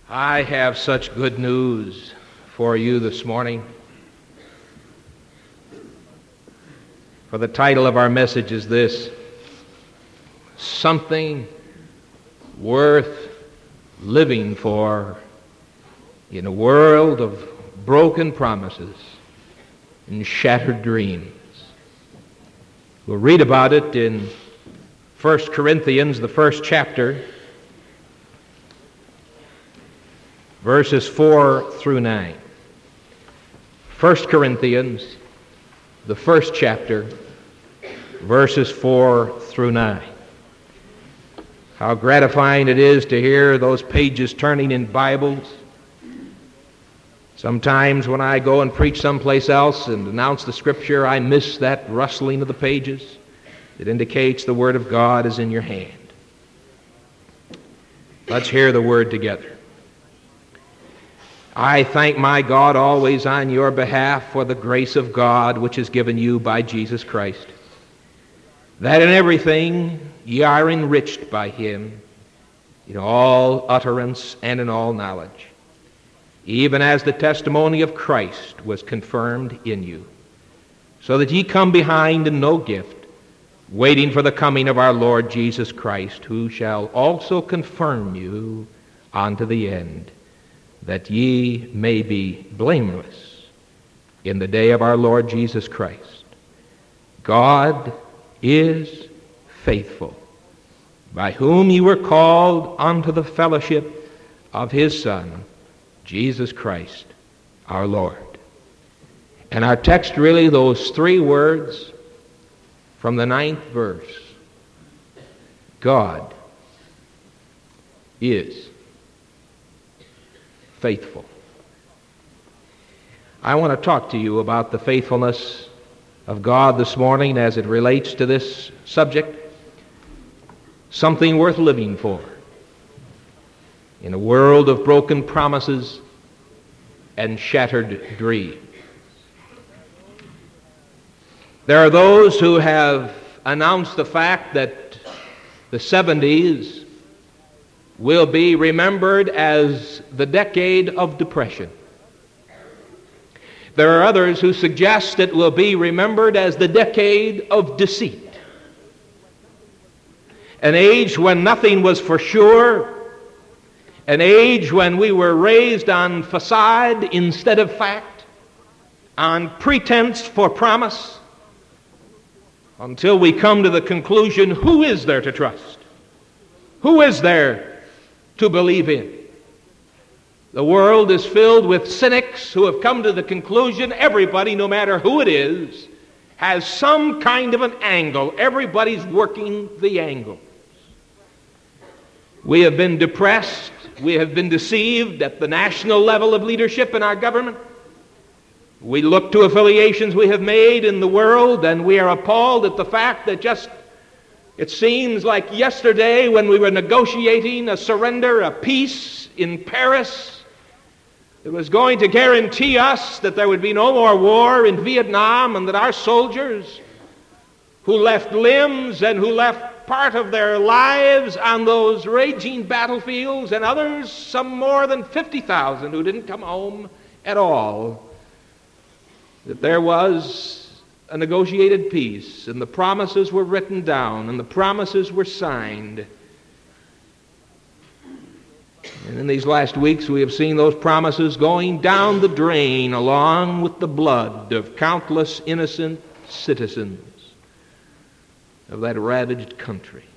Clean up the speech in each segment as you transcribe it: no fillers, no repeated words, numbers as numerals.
I have such good news for you this morning. For the title of our message is this: Something Worth Living For in a World of Broken Promises and Shattered Dreams. We'll read about it in 1 Corinthians, the first chapter, verses 4 through 9. 1 Corinthians, the first chapter, verses 4 through 9. How gratifying it is to hear those pages turning in Bibles. Sometimes when I go and preach someplace else and announce the Scripture, I miss that rustling of the pages. It indicates the Word of God is in your hand. Let's hear the Word together. I thank my God always on your behalf for the grace of God which is given you by Jesus Christ, that in everything ye are enriched by him, in all utterance and in all knowledge, even as the testimony of Christ was confirmed in you, so that ye come behind in no gift, waiting for the coming of our Lord Jesus Christ, who shall also confirm you unto the end, that ye may be blameless in the day of our Lord Jesus Christ. God is faithful, by whom ye were called unto the fellowship of his Son, Jesus Christ, our Lord. And our text, really, those three words from the 9th verse: God is faithful. I want to talk to you about the faithfulness of God this morning as it relates to this subject, something worth living for in a world of broken promises and shattered dreams. There are those who have announced the fact that the 70s will be remembered as the decade of depression. There are others who suggest it will be remembered as the decade of deceit. An age when nothing was for sure, an age when we were raised on facade instead of fact, on pretense for promise, until we come to the conclusion, who is there to trust? Who is there to believe in? The world is filled with cynics who have come to the conclusion everybody, no matter who it is, has some kind of an angle. Everybody's working the angles. We have been depressed. We have been deceived at the national level of leadership in our government. We look to affiliations we have made in the world, and we are appalled at the fact that it seems like yesterday when we were negotiating a surrender, a peace in Paris, it was going to guarantee us that there would be no more war in Vietnam, and that our soldiers who left limbs and who left part of their lives on those raging battlefields, and others, some more than 50,000 who didn't come home at all, that there was a negotiated peace, and the promises were written down, and the promises were signed. And in these last weeks we have seen those promises going down the drain along with the blood of countless innocent citizens of that ravaged country.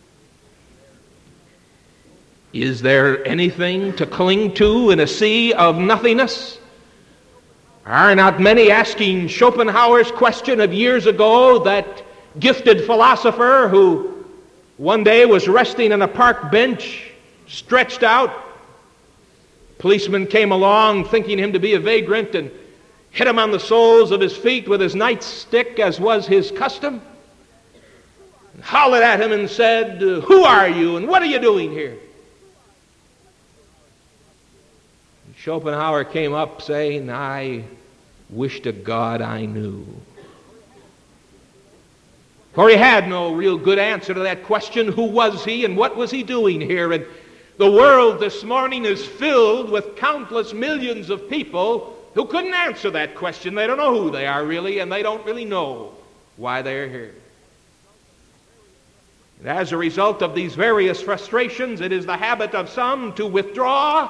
Is there anything to cling to in a sea of nothingness? Are not many asking Schopenhauer's question of years ago, that gifted philosopher who one day was resting on a park bench, stretched out? Policeman came along thinking him to be a vagrant and hit him on the soles of his feet with his nightstick, as was his custom, and hollered at him and said, "Who are you and what are you doing here?" And Schopenhauer came up saying, "I wish to God I knew." For he had no real good answer to that question. Who was he and what was he doing here? And The world this morning is filled with countless millions of people who couldn't answer that question. They don't know who they are really, and they don't really know why they're here. And as a result of these various frustrations, it is the habit of some to withdraw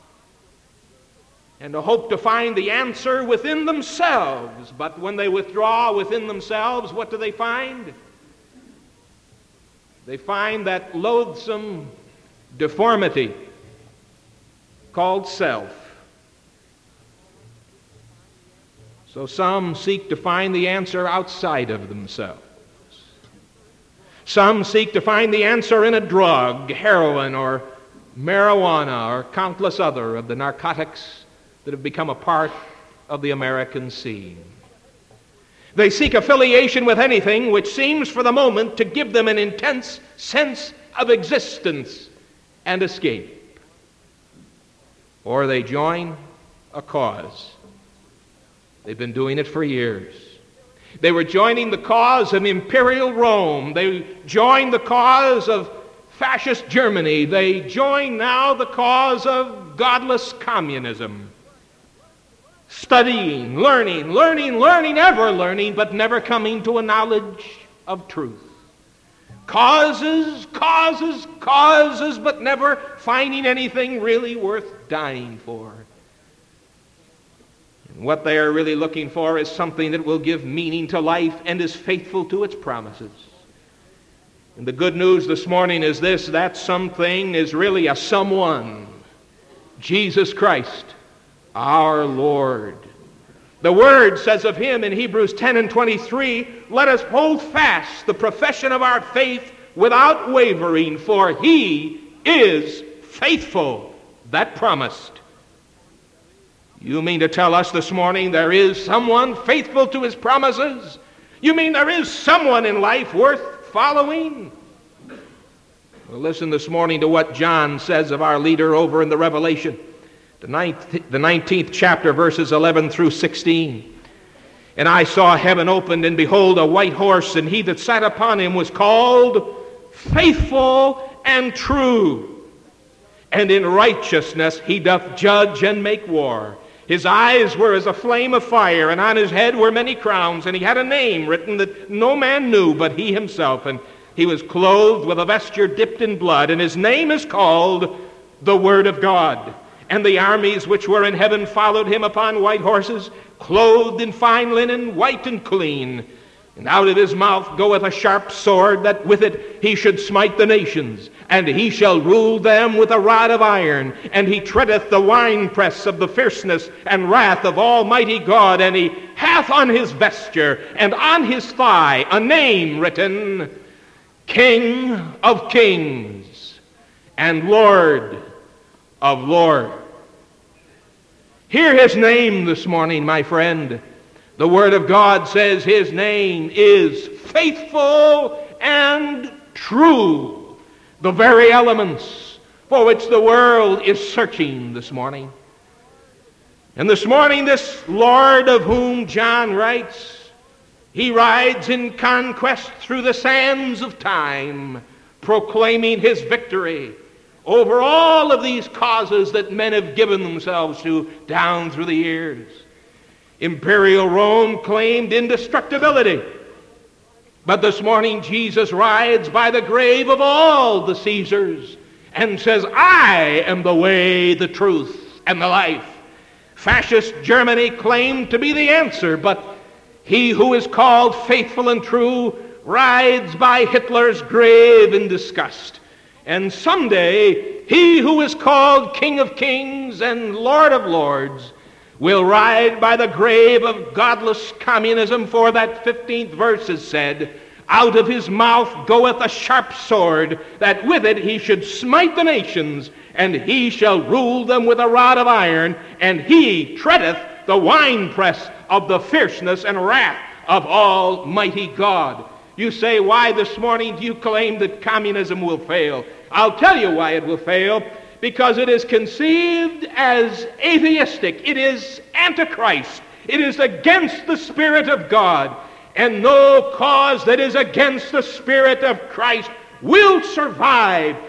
and to hope to find the answer within themselves. But when they withdraw within themselves, what do they find? They find that loathsome deformity called self. So some seek to find the answer outside of themselves. Some seek to find the answer in a drug, heroin or marijuana or countless other of the narcotics that have become a part of the American scene. They seek affiliation with anything which seems for the moment to give them an intense sense of existence and escape. Or they join a cause. They've been doing it for years. They were joining the cause of imperial Rome. They joined the cause of fascist Germany. They join now the cause of godless communism. Studying, learning, ever learning, but never coming to a knowledge of truth. Causes, but never finding anything really worth dying for. And what they are really looking for is something that will give meaning to life and is faithful to its promises. And the good news this morning is this: that something is really a someone, Jesus Christ, our Lord. The Word says of him in Hebrews 10 and 23, "Let us hold fast the profession of our faith without wavering, for he is faithful that promised." You mean to tell us this morning there is someone faithful to his promises? You mean there is someone in life worth following? Well, listen this morning to what John says of our leader over in the Revelation. The 19th chapter, verses 11 through 16. "And I saw heaven opened, and behold, a white horse, and he that sat upon him was called Faithful and True. And in righteousness he doth judge and make war. His eyes were as a flame of fire, and on his head were many crowns, and he had a name written that no man knew but he himself. And he was clothed with a vesture dipped in blood, and his name is called the Word of God. And the armies which were in heaven followed him upon white horses, clothed in fine linen, white and clean. And out of his mouth goeth a sharp sword, that with it he should smite the nations. And he shall rule them with a rod of iron. And he treadeth the winepress of the fierceness and wrath of Almighty God. And he hath on his vesture and on his thigh a name written, King of Kings and Lord of Lords." Hear his name this morning, my friend. The Word of God says his name is faithful and true. The very elements for which the world is searching this morning. And this morning, this Lord of whom John writes, he rides in conquest through the sands of time, proclaiming his victory over all of these causes that men have given themselves to down through the years. Imperial Rome claimed indestructibility. But this morning Jesus rides by the grave of all the Caesars and says, "I am the way, the truth, and the life." Fascist Germany claimed to be the answer, but he who is called faithful and true rides by Hitler's grave in disgust. And someday, he who is called King of Kings and Lord of Lords will ride by the grave of godless communism, for that 15th verse is said, "Out of his mouth goeth a sharp sword, that with it he should smite the nations, and he shall rule them with a rod of iron, and he treadeth the winepress of the fierceness and wrath of Almighty God." You say, why this morning do you claim that communism will fail? I'll tell you why it will fail. Because it is conceived as atheistic. It is antichrist. It is against the Spirit of God. And no cause that is against the Spirit of Christ will survive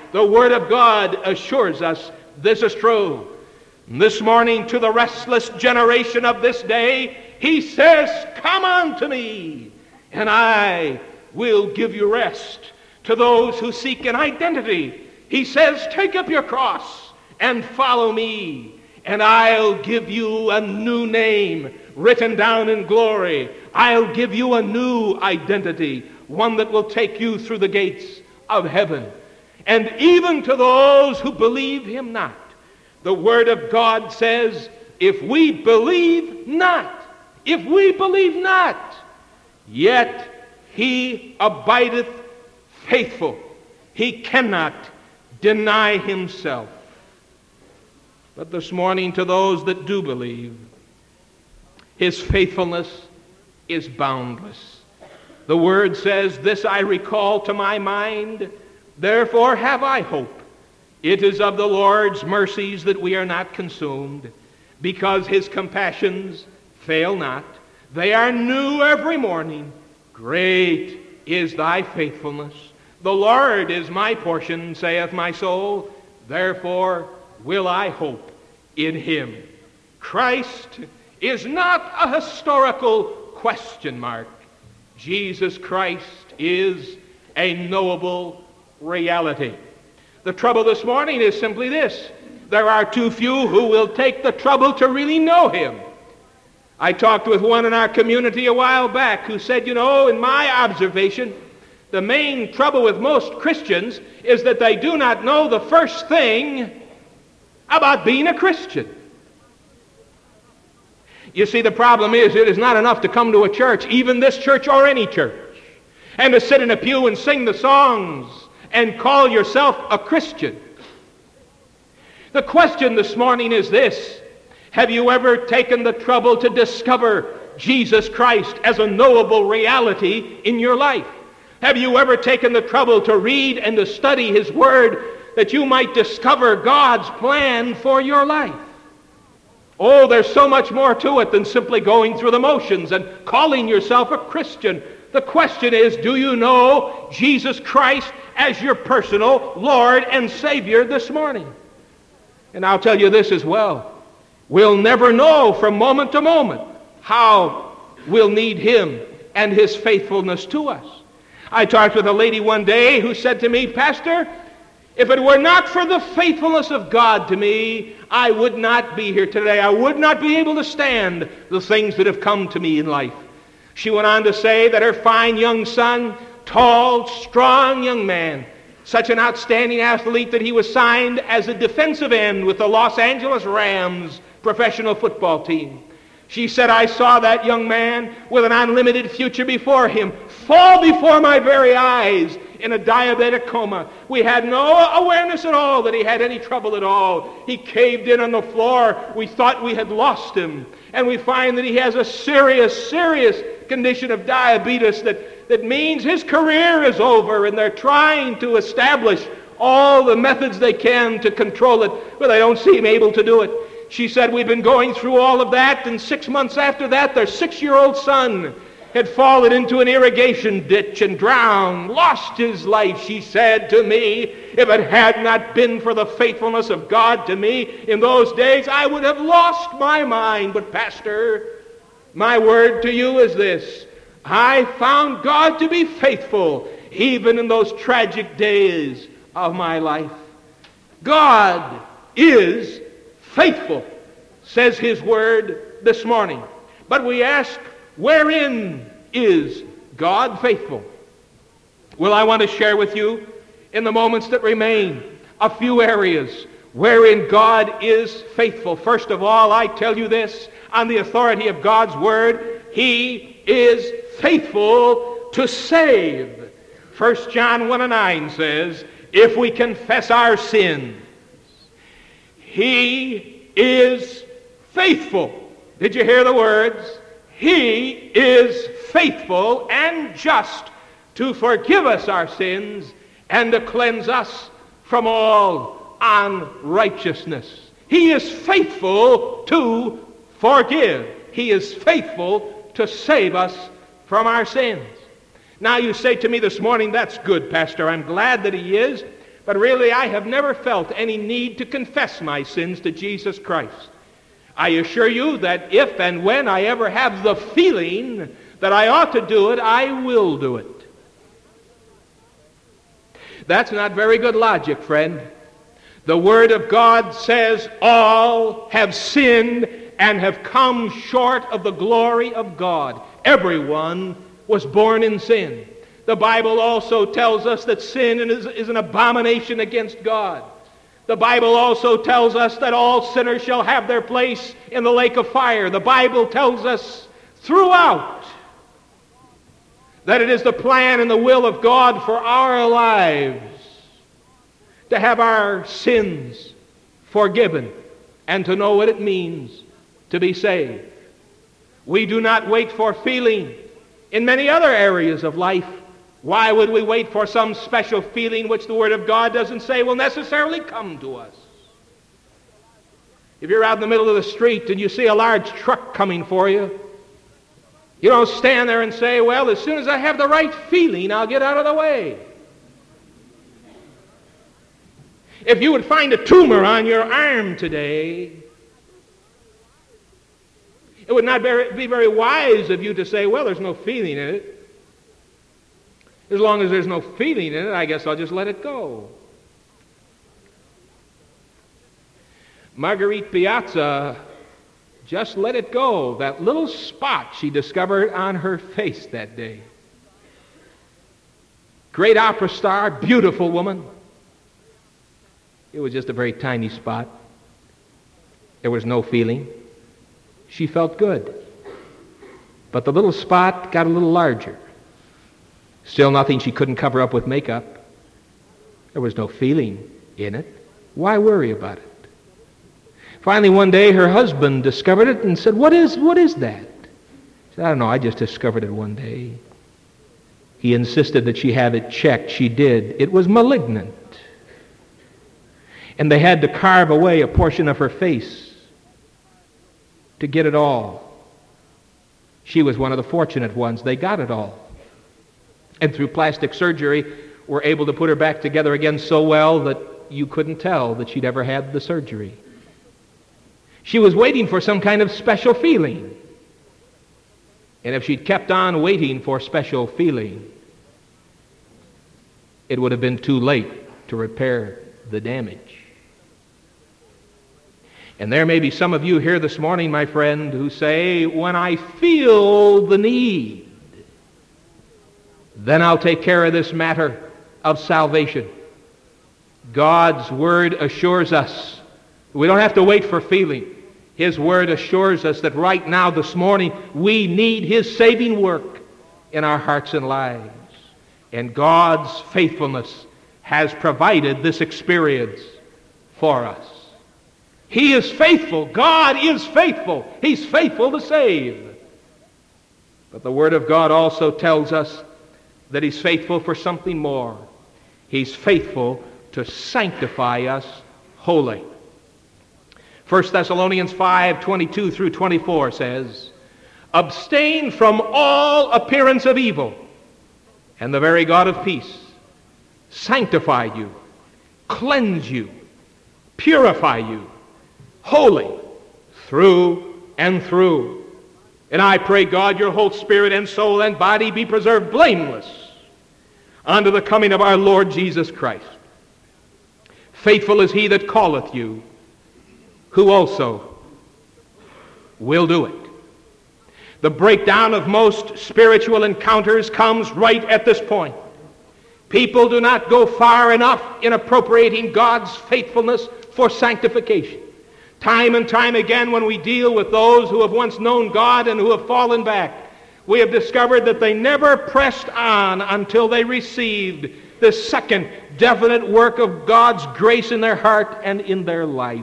the Word of God assures us this is true. And this morning, to the restless generation of this day, he says, come unto me, and I will give you rest. To those who seek an identity, he says, take up your cross and follow me, and I'll give you a new name written down in glory. I'll give you a new identity, one that will take you through the gates of heaven. And even to those who believe him not, the Word of God says, if we believe not, yet he abideth faithful. He cannot deny himself. But this morning, to those that do believe, his faithfulness is boundless. The Word says, this I recall to my mind, therefore have I hope. It is of the Lord's mercies that we are not consumed, because his compassions fail not. They are new every morning. Great is thy faithfulness. The Lord is my portion, saith my soul. Therefore will I hope in him. Christ is not a historical question mark. Jesus Christ is a knowable reality. The trouble this morning is simply this. There are too few who will take the trouble to really know him. I talked with one in our community a while back who said, in my observation, the main trouble with most Christians is that they do not know the first thing about being a Christian. You see, the problem is it is not enough to come to a church, even this church or any church, and to sit in a pew and sing the songs and call yourself a Christian. The question this morning is this: have you ever taken the trouble to discover Jesus Christ as a knowable reality in your life? Have you ever taken the trouble to read and to study his Word that you might discover God's plan for your life? Oh, there's so much more to it than simply going through the motions and calling yourself a Christian. The question is, do you know Jesus Christ as your personal Lord and Savior this morning? And I'll tell you this as well. We'll never know from moment to moment how we'll need him and his faithfulness to us. I talked with a lady one day who said to me, Pastor, if it were not for the faithfulness of God to me, I would not be here today. I would not be able to stand the things that have come to me in life. She went on to say that her fine young son, tall, strong young man, such an outstanding athlete that he was signed as a defensive end with the Los Angeles Rams professional football team. She said, I saw that young man with an unlimited future before him fall before my very eyes in a diabetic coma. We had no awareness at all that he had any trouble at all. He caved in on the floor. We thought we had lost him. And we find that he has a serious condition of diabetes that means his career is over, and they're trying to establish all the methods they can to control it, but they don't seem able to do it. She said, we've been going through all of that, and 6 months after that, their 6-year-old son had fallen into an irrigation ditch and drowned, lost his life. She said to me, if it had not been for the faithfulness of God to me in those days, I would have lost my mind. But Pastor, my word to you is this: I found God to be faithful even in those tragic days of my life. God is faithful, says his Word this morning. But we ask, wherein is God faithful? Well, I want to share with you in the moments that remain a few areas wherein God is faithful. First of all, I tell you this on the authority of God's Word: he is faithful to save. 1 John 1:9 says, if we confess our sins, he is faithful. Did you hear the words? He is faithful and just to forgive us our sins and to cleanse us from all unrighteousness. He is faithful to forgive. He is faithful to save us from our sins. Now you say to me this morning, that's good, Pastor. I'm glad that he is. But really, I have never felt any need to confess my sins to Jesus Christ. I assure you that if and when I ever have the feeling that I ought to do it, I will do it. That's not very good logic, friend. The Word of God says all have sinned and have come short of the glory of God. Everyone was born in sin. The Bible also tells us that sin is an abomination against God. The Bible also tells us that all sinners shall have their place in the lake of fire. The Bible tells us throughout that it is the plan and the will of God for our lives to have our sins forgiven and to know what it means to be saved. We do not wait for feeling in many other areas of life. Why would we wait for some special feeling which the Word of God doesn't say will necessarily come to us? If you're out in the middle of the street and you see a large truck coming for you, you don't stand there and say, well, as soon as I have the right feeling, I'll get out of the way. If you would find a tumor on your arm today, it would not be very wise of you to say, well, there's no feeling in it. As long as there's no feeling in it, I guess I'll just let it go. Marguerite Piazza just let it go. That little spot she discovered on her face that day. Great opera star, beautiful woman. It was just a very tiny spot. There was no feeling. She felt good. But the little spot got a little larger. Still nothing she couldn't cover up with makeup. There was no feeling in it. Why worry about it? Finally, one day, her husband discovered it and said, What is that? She said, I don't know, I just discovered it one day. He insisted that she have it checked. She did. It was malignant. And they had to carve away a portion of her face to get it all. She was one of the fortunate ones. They got it all. And through plastic surgery, were able to put her back together again so well that you couldn't tell that she'd ever had the surgery. She was waiting for some kind of special feeling. And if she'd kept on waiting for special feeling, it would have been too late to repair the damage. And there may be some of you here this morning, my friend, who say, when I feel the need, then I'll take care of this matter of salvation. God's Word assures us we don't have to wait for feeling. His Word assures us that right now, this morning, we need His saving work in our hearts and lives. And God's faithfulness has provided this experience for us. He is faithful. God is faithful. He's faithful to save. But the Word of God also tells us that He's faithful for something more. He's faithful to sanctify us wholly. 1 Thessalonians 5:22 through 24 says, Abstain from all appearance of evil, and the very God of peace sanctify you, cleanse you, purify you, wholly, through and through. And I pray, God, your whole spirit and soul and body be preserved blameless unto the coming of our Lord Jesus Christ. Faithful is he that calleth you, who also will do it. The breakdown of most spiritual encounters comes right at this point. People do not go far enough in appropriating God's faithfulness for sanctification. Time and time again, when we deal with those who have once known God and who have fallen back, we have discovered that they never pressed on until they received the second definite work of God's grace in their heart and in their life.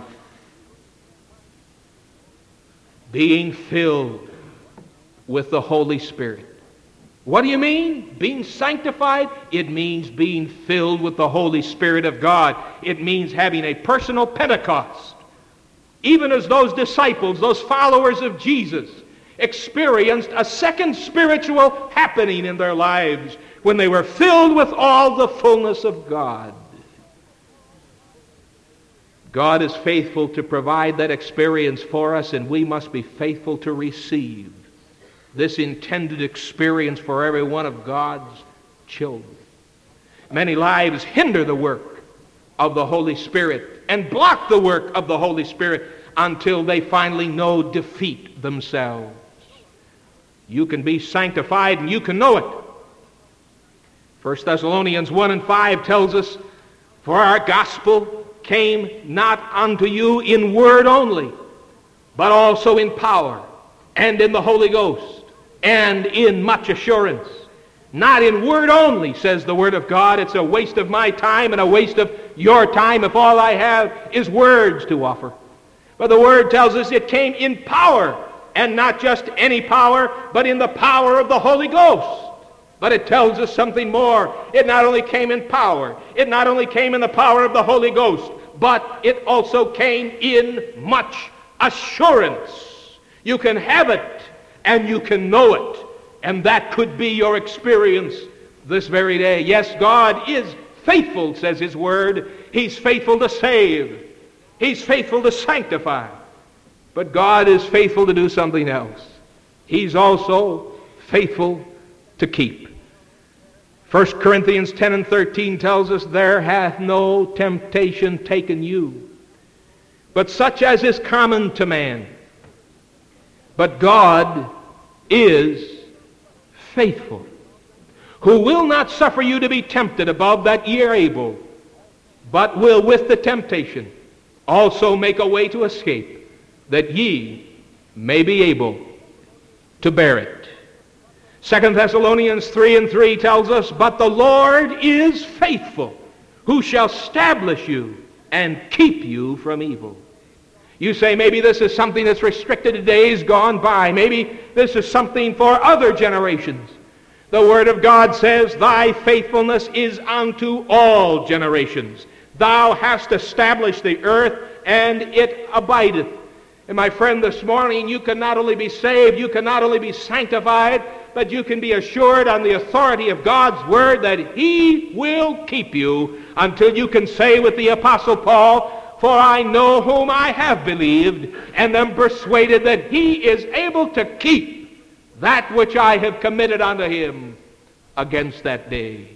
Being filled with the Holy Spirit. What do you mean? Being sanctified? It means being filled with the Holy Spirit of God. It means having a personal Pentecost. Even as those disciples, those followers of Jesus, experienced a second spiritual happening in their lives when they were filled with all the fullness of God. God is faithful to provide that experience for us, and we must be faithful to receive this intended experience for every one of God's children. Many lives hinder the work of the Holy Spirit and block the work of the Holy Spirit until they finally know defeat themselves. You can be sanctified and you can know it. 1 Thessalonians 1 and 5 tells us, "For our gospel came not unto you in word only, but also in power, and in the Holy Ghost, and in much assurance." Not in word only, says the Word of God. It's a waste of my time and a waste of your time if all I have is words to offer. But the Word tells us it came in power, and not just any power, but in the power of the Holy Ghost. But it tells us something more. It not only came in power, it not only came in the power of the Holy Ghost, but it also came in much assurance. You can have it, and you can know it. And that could be your experience this very day. Yes, God is faithful, says His Word. He's faithful to save. He's faithful to sanctify. But God is faithful to do something else. He's also faithful to keep. 1 Corinthians 10 and 13 tells us, "There hath no temptation taken you, but such as is common to man. But God is faithful, who will not suffer you to be tempted above that ye are able, but will with the temptation also make a way to escape, that ye may be able to bear it." 2 Thessalonians 3 and 3 tells us, "But the Lord is faithful, who shall establish you and keep you from evil." You say, maybe this is something that's restricted to days gone by. Maybe this is something for other generations. The Word of God says, "Thy faithfulness is unto all generations. Thou hast established the earth, and it abideth." And my friend, this morning, you can not only be saved, you can not only be sanctified, but you can be assured on the authority of God's Word that He will keep you until you can say with the Apostle Paul, "For I know whom I have believed, and am persuaded that He is able to keep that which I have committed unto Him against that day."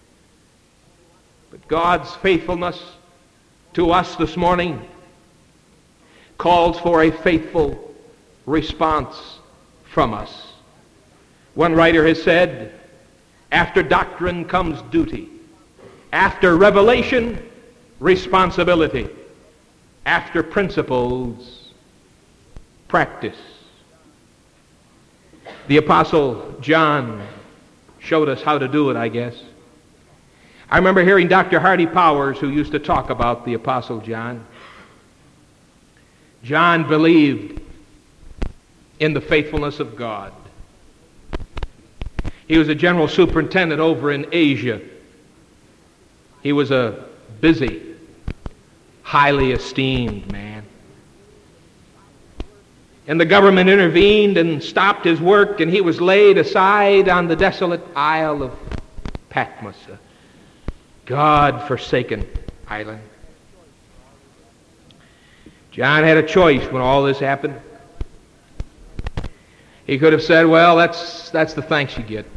But God's faithfulness to us this morning calls for a faithful response from us. One writer has said, "After doctrine comes duty. After revelation, responsibility. After principles, practice." The Apostle John showed us how to do it, I guess. I remember hearing Dr. Hardy Powers, who used to talk about the Apostle John. John believed in the faithfulness of God. He was a general superintendent over in Asia. He was a busy, highly esteemed man. And the government intervened and stopped his work, and he was laid aside on the desolate isle of Patmos, a God-forsaken island. John had a choice when all this happened. He could have said, "Well, that's the thanks you get.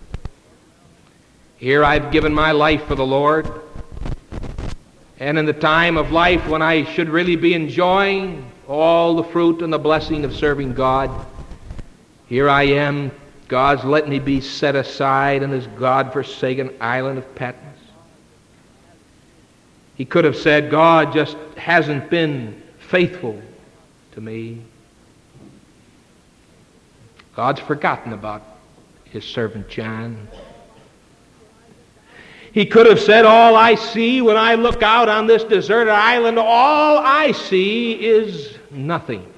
Here I've given my life for the Lord, and in the time of life when I should really be enjoying all the fruit and the blessing of serving God, here I am, God's let me be set aside in this God-forsaken island of Patmos." He could have said, "God just hasn't been faithful to me. God's forgotten about His servant John." He could have said, "All I see when I look out on this deserted island, all I see is nothing."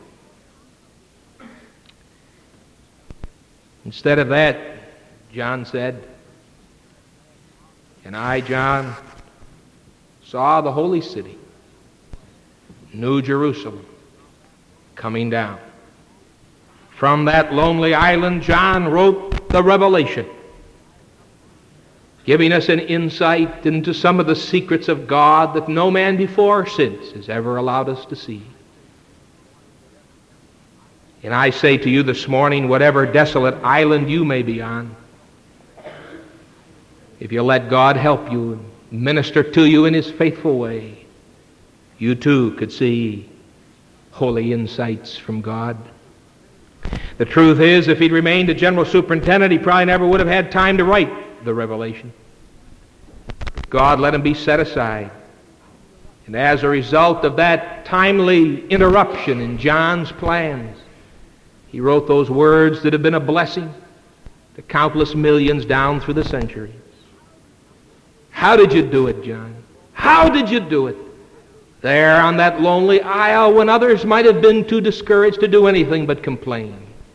Instead of that, John said, "And I, John, saw the holy city, New Jerusalem, coming down." From that lonely island, John wrote the Revelation. giving us an insight into some of the secrets of God that no man before or since has ever allowed us to see. And I say to you this morning, whatever desolate island you may be on, if you let God help you and minister to you in His faithful way, you too could see holy insights from God. The truth is, if he'd remained a general superintendent, he probably never would have had time to write the revelation. God let him be set aside. And as a result of that timely interruption in John's plans, he wrote those words that have been a blessing to countless millions down through the centuries. How did you do it, John? How did you do it? There on that lonely isle when others might have been too discouraged to do anything but complain.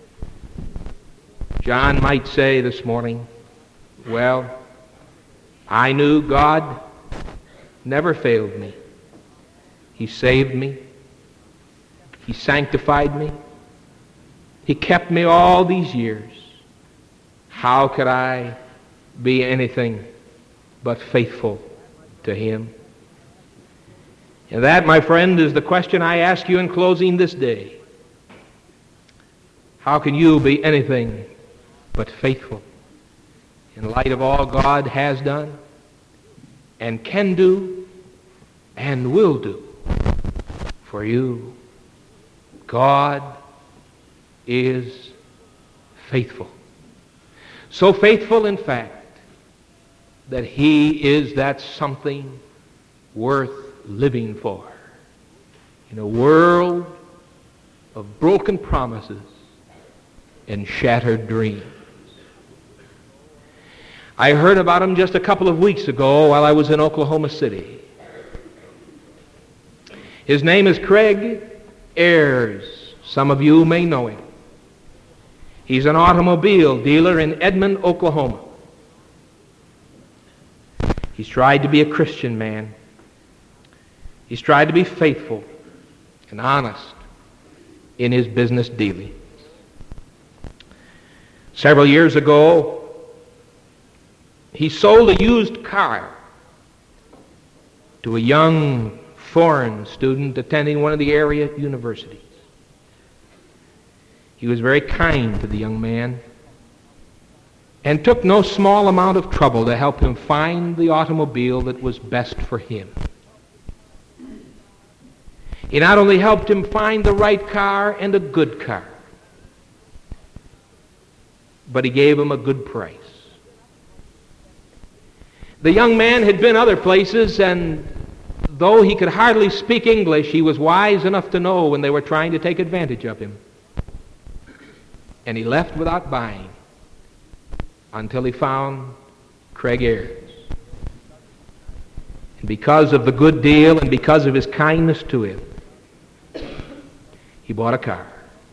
John might say this morning, well, I knew God never failed me. He saved me. He sanctified me. He kept me all these years. How could I be anything but faithful to Him? And that, my friend, is the question I ask you in closing this day. How can you be anything but faithful in light of all God has done and can do and will do for you? God is faithful. So faithful, in fact, that He is that something worth living for in a world of broken promises and shattered dreams. I heard about him just a couple of weeks ago while I was in Oklahoma City. His name is Craig Ayers. Some of you may know him. He's an automobile dealer in Edmond, Oklahoma. He's tried to be a Christian man. He's tried to be faithful and honest in his business dealings. Several years ago, he sold a used car to a young foreign student attending one of the area universities. He was very kind to the young man and took no small amount of trouble to help him find the automobile that was best for him. He not only helped him find the right car and a good car, but he gave him a good price. The young man had been other places, and though he could hardly speak English, he was wise enough to know when they were trying to take advantage of him. And he left without buying until he found Craig Ayers. And because of the good deal and because of his kindness to him, he bought a car.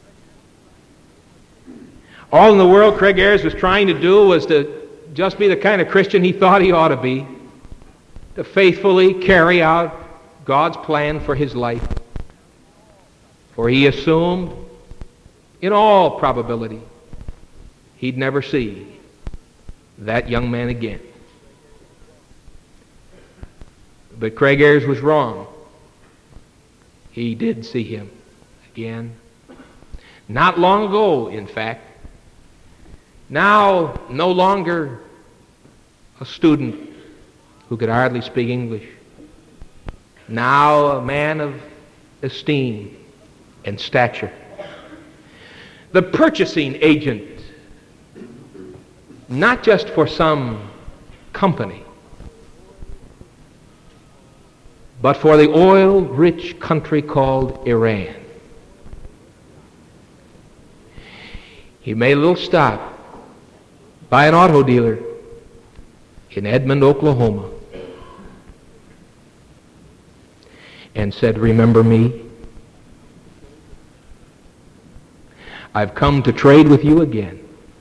All in the world Craig Ayers was trying to do was to just be the kind of Christian he thought he ought to be, to faithfully carry out God's plan for his life. For he assumed, in all probability, he'd never see that young man again. But Craig Ayers was wrong. He did see him again. Not long ago, in fact. Now, no longer a student who could hardly speak English. Now a man of esteem and stature. The purchasing agent, not just for some company, but for the oil-rich country called Iran. He made a little stop by an auto dealer in Edmond, Oklahoma, and said, "Remember me? I've come to trade with you again.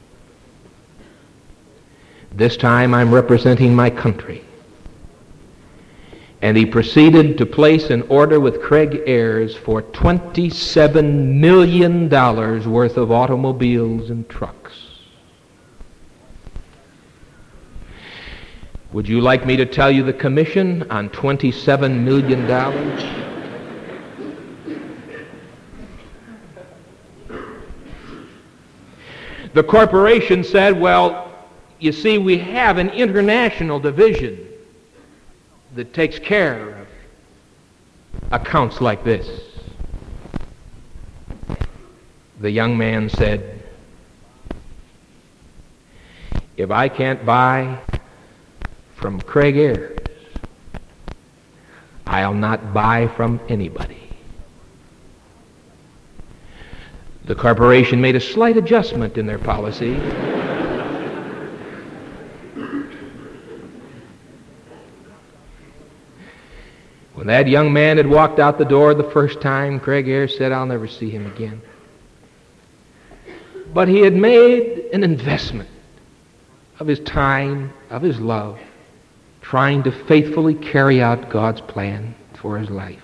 This time I'm representing my country." And he proceeded to place an order with Craig Ayers for $27 million worth of automobiles and trucks. Would you like me to tell you the commission on $27 million? The corporation said, well, you see, we have an international division that takes care of accounts like this. The young man said, if I can't buy from Craig Ayers, I'll not buy from anybody. The corporation made a slight adjustment in their policy. When that young man had walked out the door the first time, Craig Ayers said, I'll never see him again. But he had made an investment of his time, of his love, trying to faithfully carry out God's plan for his life.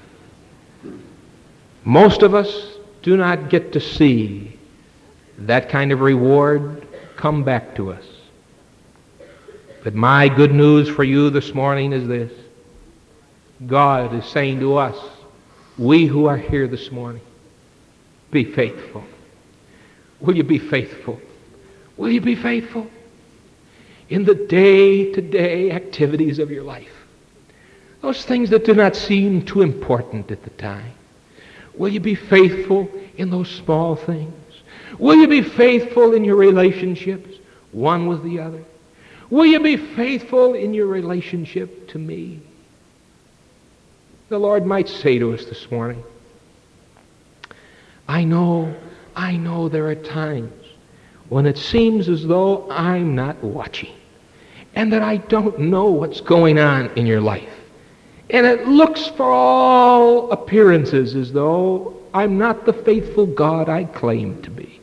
Most of us do not get to see that kind of reward come back to us. But my good news for you this morning is this. God is saying to us, we who are here this morning, be faithful. Will you be faithful? Will you be faithful in the day-to-day activities of your life? Those things that do not seem too important at the time. Will you be faithful in those small things? Will you be faithful in your relationships, one with the other? Will you be faithful in your relationship to me? The Lord might say to us this morning, I know there are times when it seems as though I'm not watching and that I don't know what's going on in your life. And it looks for all appearances as though I'm not the faithful God I claim to be.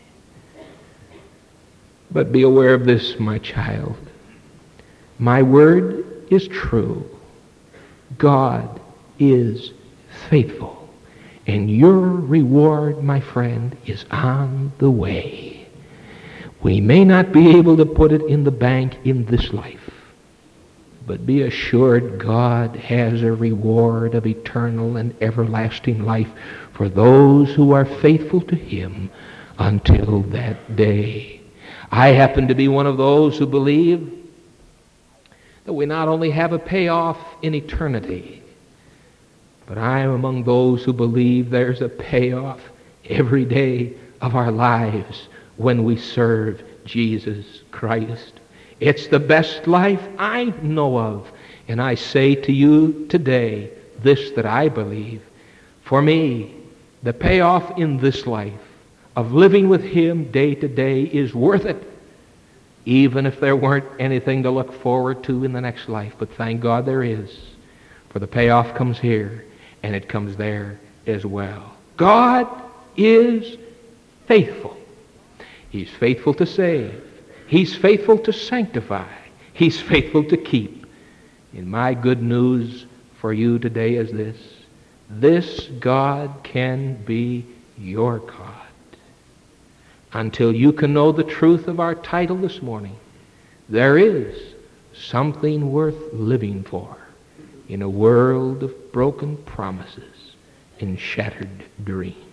But be aware of this, my child. My word is true. God is faithful. And your reward, my friend, is on the way. We may not be able to put it in the bank in this life, but be assured God has a reward of eternal and everlasting life for those who are faithful to Him until that day. I happen to be one of those who believe that we not only have a payoff in eternity, but I am among those who believe there's a payoff every day of our lives when we serve Jesus Christ. It's the best life I know of. And I say to you today, this that I believe. For me, the payoff in this life of living with Him day to day is worth it, even if there weren't anything to look forward to in the next life. But thank God there is, for the payoff comes here, and it comes there as well. God is faithful. He's faithful to save. He's faithful to sanctify. He's faithful to keep. And my good news for you today is this. This God can be your God. Until you can know the truth of our title this morning, there is something worth living for in a world of broken promises and shattered dreams.